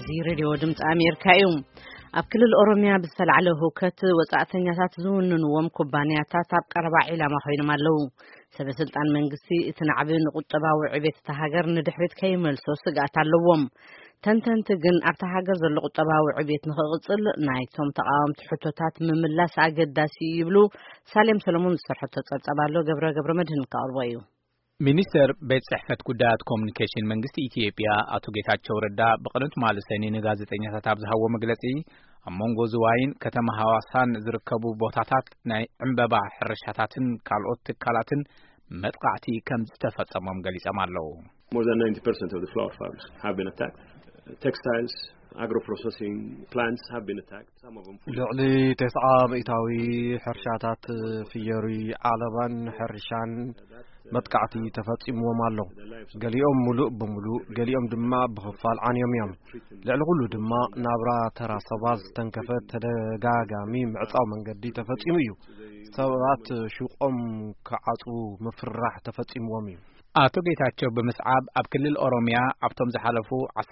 راديو دمت أمريكا يوم أبكل الأوروميا بالسلعة هوكت وساعتين تزون وم كوبانيات تابقى ربع إلى ما خير مالو سبسلت عن منقسي تنعبين قطبة وعبيت تهاجر ندحبت كيمل سوسق أتعلوهم تنتجن أبتهاجر زل قطبة وعبيت نخلصل نايتهم تقام تحطات مملاس عقداسي يبلو سالم سلمون سرحطت أبالو قبر مدهن كاروايو ሚኒስተር ቤት ጽሕፈት ጉዳያት ኮሙኒኬሽን መንግስቲ ኢትዮጵያ አቶ ጌታቸው ረዳ በቀደምት ማለሰኒ ንጋዜጠኛታት አብዝሃዎ መግለጺ አሞንጎ ዝዋይን ከተማ ሐዋሳን ዝርከቡ ቦታታት ናይ ዕምበባ ሕርሻታትን ካልኦት ትካላትን መጥቃዕቲ ከም ዝተፈጸመም ገሊጸም ኣለዉ። More than 90% of the flower farms have been attacked. Textiles, agro-processing plants have been attacked. Some of them لعلي تسعى بإتاوي حرشاتات فيوري عالبان حرشان متقعتي تفاصيم ومالو قاليوم ملوء بملوء قاليوم دماء بخفال عن يوم لعلغلو دماء نابرا ترى صباز تنكفت تدقاقامي معصاو من قدي تفاصيم يو سوات شوقهم كعصو مفرح تفاصيم ومي አቶ ጌታቸው በመስዓብ ኣብ ክልል ኦሮሚያ ኣብቶም ዝሓለፉ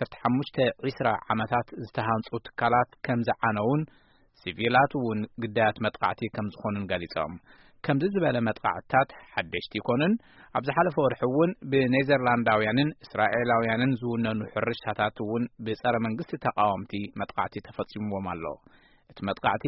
15 ዓመታት ዝተሃንጹ ትካላት ከም ዝዓነውን ሲቪላት ውን ግዳያት መጥቃዕቲ ከም ዝኾኑን ገሊጾም ከም ዝበለ መጥቃዕታት ሓደሽቲ ይኮኑን ኣብ ዝሓለፈ ወርሒ ውን ብኔዘርላንዳውያንን እስራኤላውያንን ዝውነኑ ሕርሻታት ውን ብጸረ መንግስቲ ተቃዋምቲ መጥቃዕቲ ተፈጽሞም ኣሎ እቲ መጥቃዕቲ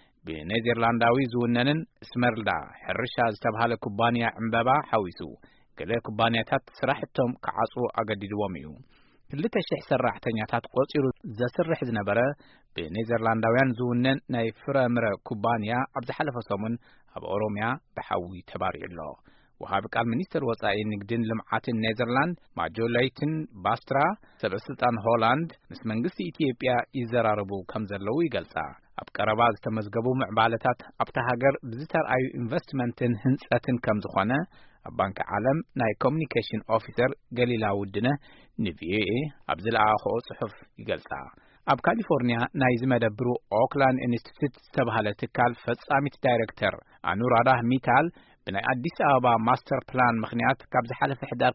ብኔዘርላንዳዊ ዝውነንን ስመርልዳ ሕርሻ ዝተባሃለ ኩባንያ ዕምበባ ሓዊሱ ገለ ኩባንያታት ስራሕቶም ከዓጽው አገዲድዎም እዩ ክልተ ሽሕ ሰራሕተኛታት ቆጺሩ ዘስርሕ ዝነበረ ብኔዘርላንዳውያን ዝውነን ናይ ፍረምረ ኩባንያ ኣብ ዝሓለፈ ሰሙን ኣብ ኦሮሚያ ብሓዊ ተባሪዑ ወሃብ ቃል ሚኒስተር ወጻኢ ንግድን ልምዓትን ኔዘርላንድ ማጆላይትን ባስትራ ሰበስልጣን ሆላንድ ምስ መንግስቲ ኢትዮጵያ ይዘራረቡ ከም ዘለው ይገልጻ ኣብ ቀረባ ዝተመዝገቡ ምዕባለታት ኣብታ ሃገር ብዝተርኣዩ ኢንቨስትመንትን ህንጸትን ከም ዝኾነ ባንክ ዓለም ናይ ኮሙኒኬሽን ኦፊሰር ገሊላ ውድነ ንቪኤ ኣብ ዝለኣኸኦ ጽሑፍ ይገልጻ ኣብ ካሊፎርኒያ ናይ ዝመደብሩ ኦክላንድ ኢንስቲትዩት ዝተባሃለ ትካል ፈጻሚት ዳይሬክተር ኣኑራዳ ሚታል ብናይ አዲስ አበባ ማስተር ፕላን ምኽንያት ካብ ዝሓለፈ ሕዳር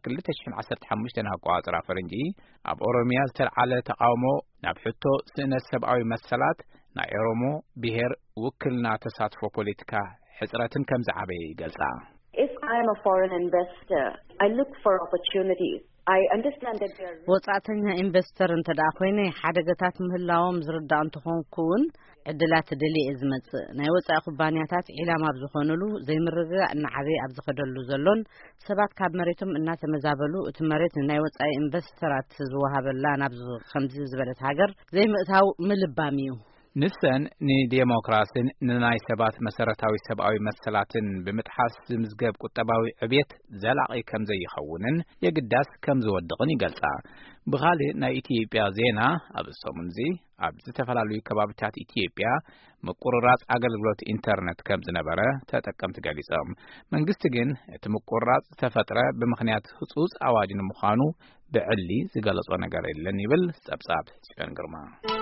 2015 ኣቆጻጽራ ፈረንጂ ኣብ ኦሮሚያ ዝተልዓለ ተቃውሞ ናብ ሕቶ ስእነት ሰብኣዊ መሰላት ናይ ኦሮሞ ብሔር ውክልና ተሳትፎ ፖለቲካ ሕጽረትን ከም ዝዓበየ ይገልጻ If I am a foreign investor, I look for opportunities. I understand that there are ወጻተኛ ኢንቨስተር እንተዳኾይነ ሓደገታት ምህላዎም ዝርዳእ እንትኾንኩን ዕድላት ደሊ እዝመጽ ናይ ወጻኢ ኩባንያታት ኢላማ ብዝኾኑሉ ዘይምርግጋእ ንዓበይ ኣብ ዝኸደሉ ዘሎን ሰባት ካብ መሬቶም እናተመዛበሉ እቲ መሬት ናይ ወጻኢ ኢንቨስተራት ዝወሃበላ ናብ ከምዚ ዝበለት ሃገር ዘይምእታው ምልባም እዩ ንሰን ንዲሞክራሲን ንናይ ሰባት መሰረታዊ ሰብአዊ መሰላትን ብምጥሓስ ዝምዝገብ ቁጠባዊ ዕብየት ዘላቂ ከም ዘይኸውንን የግዳስ ከም ዝወድቕን ይገልጻ ብኻሊ ናይ ኢትዮጵያ ዜና ኣብ ሰሙንዚ ኣብ ዝተፈላልዩ ከባቢታት ኢትዮጵያ ምቁርራጽ አገልግሎት ኢንተርኔት ከም ዝነበረ ተጠቀምቲ ገሊጾም መንግስቲ ግን እቲ ምቁርራጽ ተፈጥረ ብምኽንያት ህጹጽ አዋጅ ንምዃኑ ብዕሊ ዝገለጾ ነገር የለን ይብል ጸብጻብ ጽዮን ግርማ